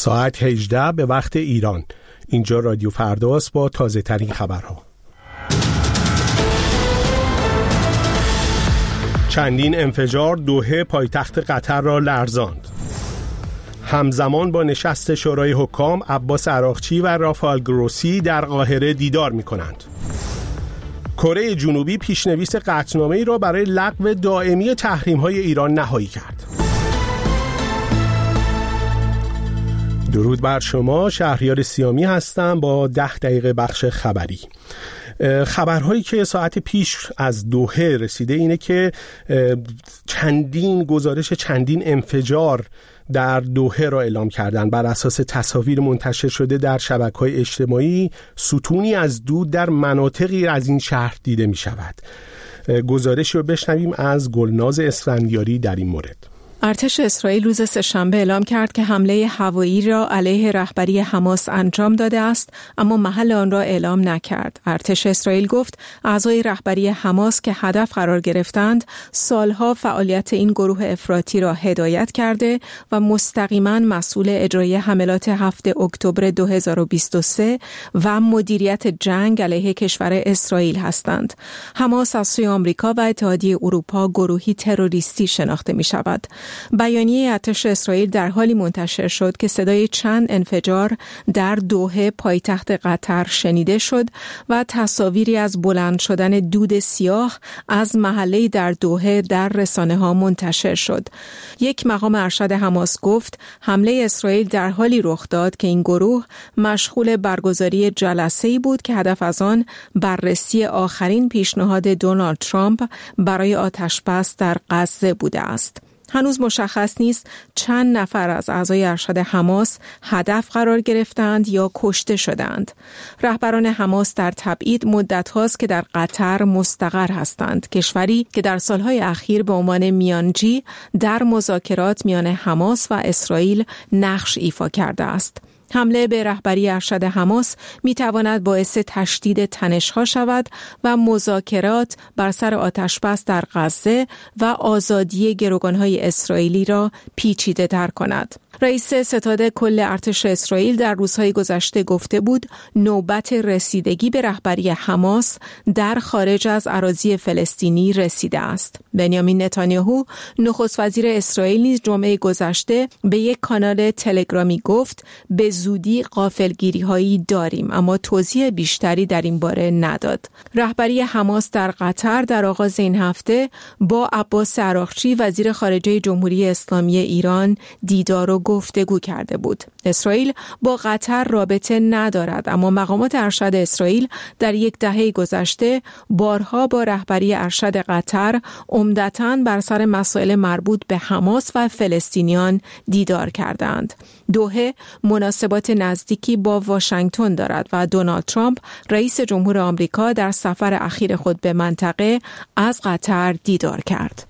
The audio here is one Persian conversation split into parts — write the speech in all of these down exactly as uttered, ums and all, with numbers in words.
ساعت هجده به وقت ایران. اینجا رادیو فرداست با تازه ترین خبرها. چندین انفجار دوحه پایتخت قطر را لرزاند. همزمان با نشست شورای حکام عباس عراقچی و رافائل گروسی در قاهره دیدار می کنند. کره جنوبی پیشنویس قطعنامه‌ای را برای لغو دائمی تحریم‌های ایران نهایی کرد. درود بر شما، شهریار سیامی هستم با ده دقیقه بخش خبری. خبرهایی که ساعت پیش از دوحه رسیده اینه که چندین گزارش چندین انفجار در دوحه را اعلام کردند. بر اساس تصاویر منتشر شده در شبکه‌های اجتماعی ستونی از دود در مناطقی از این شهر دیده می شود. گزارشی رو بشنویم از گلناز اسفندیاری در این مورد. ارتش اسرائیل روز سه‌شنبه اعلام کرد که حمله هوایی را علیه رهبری حماس انجام داده است، اما محل آن را اعلام نکرد. ارتش اسرائیل گفت اعضای رهبری حماس که هدف قرار گرفتند سالها فعالیت این گروه افراطی را هدایت کرده و مستقیما مسئول اجرای حملات هفتم اکتبر دو هزار و بیست و سه و مدیریت جنگ علیه کشور اسرائیل هستند. حماس از سوی آمریکا و اتحادیه اروپا گروهی تروریستی شناخته می شود. بیانیه ارتش اسرائیل در حالی منتشر شد که صدای چند انفجار در دوحه پایتخت قطر شنیده شد و تصاویری از بلند شدن دود سیاه از محله در دوحه در رسانه‌ها منتشر شد. یک مقام ارشد حماس گفت حمله اسرائیل در حالی رخ داد که این گروه مشغول برگزاری جلسه‌ای بود که هدف از آن بررسی آخرین پیشنهاد دونالد ترامپ برای آتش‌بس در غزه بوده است. هنوز مشخص نیست چند نفر از اعضای ارشد حماس هدف قرار گرفتند یا کشته شدند. رهبران حماس در تبعید مدت هاست که در قطر مستقر هستند، کشوری که در سالهای اخیر به عنوان میانجی در مذاکرات میان حماس و اسرائیل نقش ایفا کرده است. حمله به رهبری ارشد حماس می تواند باعث تشدید تنش‌ها شود و مذاکرات بر سر آتش‌بس در غزه و آزادی گروگان‌های اسرائیلی را پیچیده‌تر کند. رئیس ستاد کل ارتش اسرائیل در روزهای گذشته گفته بود نوبت رسیدگی به رهبری حماس در خارج از اراضی فلسطینی رسیده است. بنیامین نتانیاهو نخست وزیر اسرائیل نیز جمعه گذشته به یک کانال تلگرامی گفت به زودی غافلگیری‌هایی داریم، اما توضیح بیشتری در این باره نداد. رهبری حماس در قطر در آغاز این هفته با عباس عراقچی وزیر خارجه جمهوری اسلامی ایران دیدار و گفتگو کرده بود. اسرائیل با قطر رابطه ندارد، اما مقامات ارشد اسرائیل در یک دهه گذشته بارها با رهبری ارشد قطر عمدتاً بر سر مسائل مربوط به حماس و فلسطینیان دیدار کردند. دوحه مناسبات نزدیکی با واشنگتن دارد و دونالد ترامپ رئیس جمهور آمریکا در سفر اخیر خود به منطقه از قطر دیدار کرد.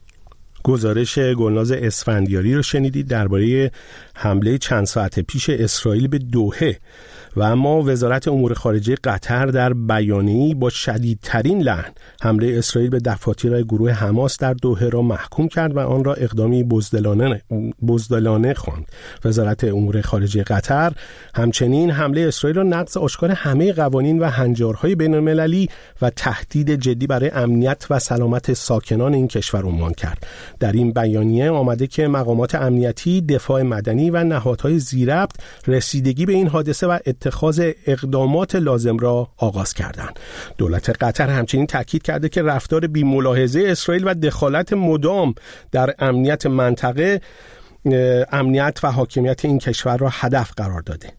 گزارش گلناز اسفندیاری رو شنیدید درباره حمله چند ساعت پیش اسرائیل به دوحه. و اما وزارت امور خارجه قطر در بیانیه‌ای با شدیدترین لحن حمله اسرائیل به دفاتر گروه حماس در دوحه را محکوم کرد و آن را اقدامی بزدلانه بزدلانه خواند. وزارت امور خارجه قطر همچنین حمله اسرائیل را نقض آشکار همه قوانین و هنجارهای بین‌المللی و تهدید جدی برای امنیت و سلامت ساکنان این کشور عنوان کرد. در این بیانیه آمده که مقامات امنیتی، دفاع مدنی و نهادهای ذی‌ربط رسیدگی به این حادثه و اتخاذ اقدامات لازم را آغاز کردند. دولت قطر همچنین تاکید کرده که رفتار بی‌ملاحظه اسرائیل و دخالت مدام در امنیت منطقه امنیت و حاکمیت این کشور را هدف قرار داده.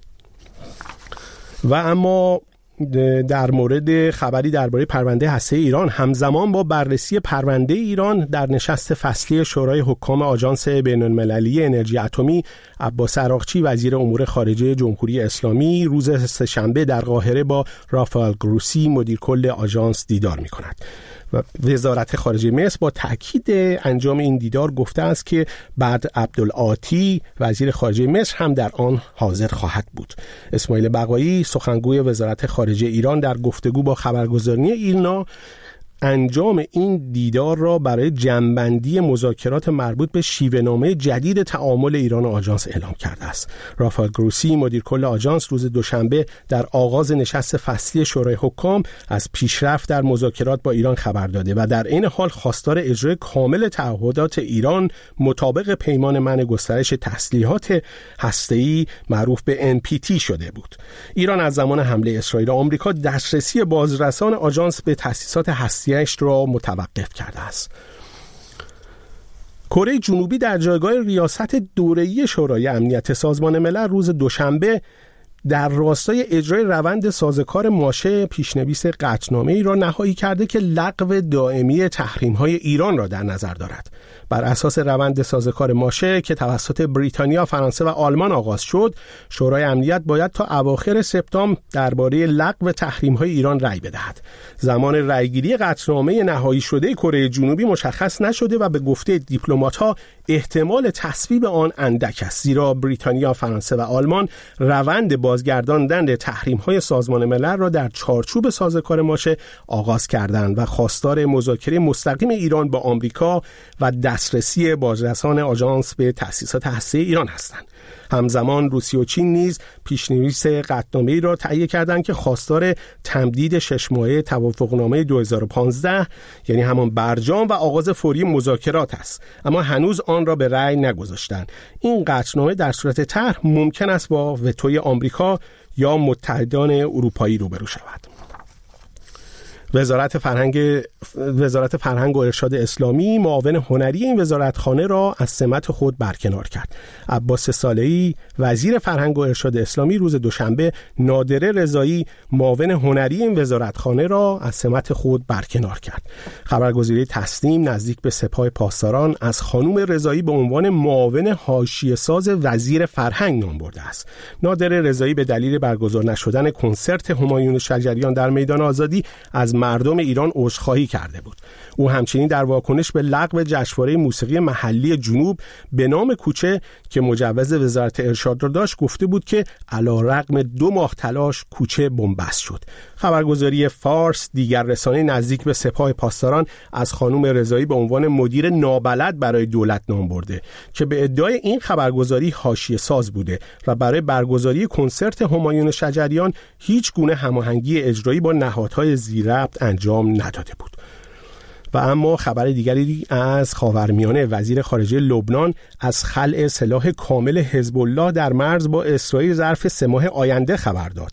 و اما در مورد خبری درباره پرونده هسته‌ای ایران، همزمان با بررسی پرونده ایران در نشست فصلی شورای حکام آژانس بین‌المللی انرژی اتمی، عباس عراقچی وزیر امور خارجه جمهوری اسلامی روز سه‌شنبه در قاهره با رافائل گروسی مدیر کل آژانس دیدار می‌کند. و وزارت خارجه مصر با تأکید انجام این دیدار گفته است که بعد عبدالعاطی وزیر خارجه مصر هم در آن حاضر خواهد بود. اسماعیل بقایی سخنگوی وزارت خارجه ایران در گفتگو با خبرگزاری ایلنا انجام این دیدار را برای جمع‌بندی مذاکرات مربوط به شیوه‌نامه جدید تعامل ایران و آژانس اعلام کرده است. رافائل گروسی مدیر کل آژانس روز دوشنبه در آغاز نشست فصلی شورای حکام از پیشرفت در مذاکرات با ایران خبر داده و در این حال خواستار اجرای کامل تعهدات ایران مطابق پیمان منع گسترش تسلیحات هسته‌ای معروف به ان پی تی شده بود. ایران از زمان حمله اسرائیل و آمریکا دسترسی بازرسان آژانس به تأسیسات هسته‌ایش را متوقف کرده است. کره جنوبی در جایگاه ریاست دوره‌ای شورای امنیت سازمان ملل روز دوشنبه در راستای اجرای روند سازوکار ماشه پیشنویس قطعنامه‌ای را نهایی کرده که لغو دائمی تحریم‌های ایران را در نظر دارد. بر اساس روند سازوکار ماشه که توسط بریتانیا، فرانسه و آلمان آغاز شد، شورای امنیت باید تا اواخر سپتامبر درباره لغو تحریم‌های ایران رأی بدهد. زمان رأیگیری قطعنامه نهایی شده کره جنوبی مشخص نشده و به گفته دیپلمات‌ها احتمال تصویب آن اندک است، زیرا بریتانیا، فرانسه و آلمان روند بازگرداندن تحریم‌های سازمان ملل را در چارچوب سازوکار ماشه آغاز کردند و خواستار مذاکره مستقیم ایران با آمریکا و دسترسی بازرسان آژانس به تأسیسات هسته‌ای ایران هستند. همزمان روسیه و چین نیز پیشنویس قطعنامه‌ای را تهیه کردند که خواستار تمدید شش ماهه توافقنامه دو هزار و پانزده یعنی همان برجام و آغاز فوری مذاکرات است، اما هنوز آن را به رأی نگذاشتند. این قطعنامه در صورت طرح ممکن است با وتوی آمریکا یا متحدان اروپایی روبرو شود. وزارت فرهنگ وزارت فرهنگ و ارشاد اسلامی معاون هنری این وزارتخانه را از سمت خود برکنار کرد. عباس صالحی وزیر فرهنگ و ارشاد اسلامی روز دوشنبه نادره رضایی معاون هنری این وزارتخانه را از سمت خود برکنار کرد. خبرگزاری تسنیم نزدیک به سپاه پاسداران از خانم رضایی به عنوان معاون حاشیه‌ساز وزیر فرهنگ نام برده است. نادره رضایی به دلیل برگزار نشدن کنسرت همایون شجریان در میدان آزادی از مردم ایران عذرخواهی کرده بود. او همچنین در واکنش به لغو جشنواره موسیقی محلی جنوب به نام کوچه که مجوز وزارت ارشاد را داشت گفته بود که علی‌رغم دو ماه تلاش کوچه بن‌بست شد. خبرگزاری فارس دیگر رسانه نزدیک به سپاه پاسداران از خانم رضایی به عنوان مدیر نابلد برای دولت نام برده که به ادعای این خبرگزاری حاشیه ساز بوده و برای برگزاری کنسرت همایون شجریان هیچ گونه هماهنگی اجرایی با نهادهای ذی‌ربط انجام نداده بود. و اما خبر دیگری از خاورمیانه، وزیر خارجه لبنان از خلع سلاح کامل حزب الله در مرز با اسرائیل ظرف سه ماه آینده خبر داد.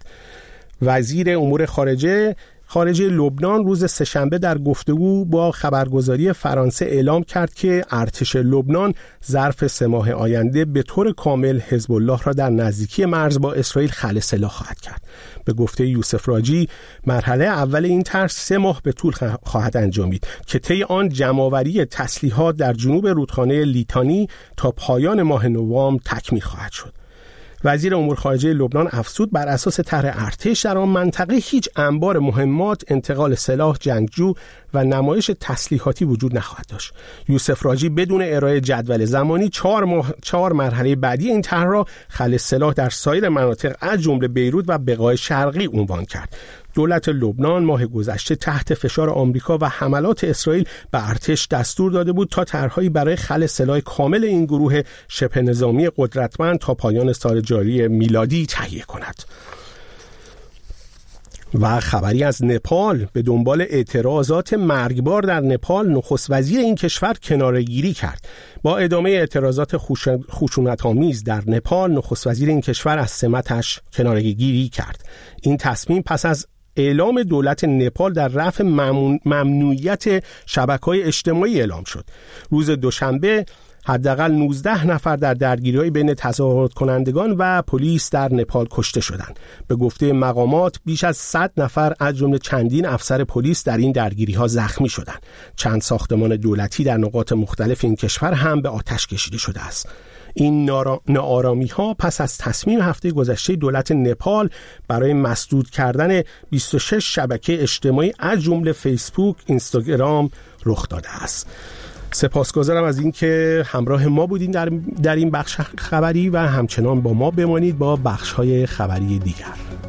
وزیر امور خارجه خارجه لبنان روز سه‌شنبه در گفتگو با خبرگزاری فرانسه اعلام کرد که ارتش لبنان ظرف سه ماه آینده به طور کامل حزب الله را در نزدیکی مرز با اسرائیل خلع سلاح خواهد کرد. به گفته یوسف راجی مرحله اول این طرح سه ماه به طول خواهد انجامید که طی آن جمع‌آوری تسلیحات در جنوب رودخانه لیتانی تا پایان ماه نوامبر تکمیل خواهد شد. وزیر امور خارجه لبنان افزود بر اساس طرح ارتش در آن منطقه هیچ انبار مهمات، انتقال سلاح جنگجو و نمایش تسلیحاتی وجود نخواهد داشت. یوسف راجی بدون ارائه جدول زمانی چهار, مح... چهار مرحله بعدی این طرح را خلع سلاح در سایر مناطق از جمله بیروت و بقای شرقی عنوان کرد. دولت لبنان ماه گذشته تحت فشار آمریکا و حملات اسرائیل به ارتش دستور داده بود تا طرح‌هایی برای خلع سلاح کامل این گروه شبه نظامی قدرتمند تا پایان سال جاری میلادی تهیه کند. و خبری از نپال، به دنبال اعتراضات مرگبار در نپال نخست وزیر این کشور کناره‌گیری کرد. با ادامه اعتراضات خشونت‌آمیز در نپال نخست وزیر این کشور از سمتش کناره‌گیری کرد. این تصمیم پس از اعلام دولت نپال در رفع ممنوعیت شبکه‌های اجتماعی اعلام شد. روز دوشنبه حداقل نوزده نفر در درگیری‌های بین تظاهرات کنندگان و پلیس در نپال کشته شدند. به گفته مقامات بیش از صد نفر از جمله چندین افسر پلیس در این درگیری‌ها زخمی شدند. چند ساختمان دولتی در نقاط مختلف این کشور هم به آتش کشیده شده است. این ناآرامی‌ها پس از تصمیم هفته گذشته دولت نپال برای مسدود کردن بیست و شش شبکه اجتماعی از جمله فیسبوک، اینستاگرام رخ داده است. سپاسگزارم از اینکه همراه ما بودین در در این بخش خبری و همچنان با ما بمانید با بخش‌های خبری دیگر.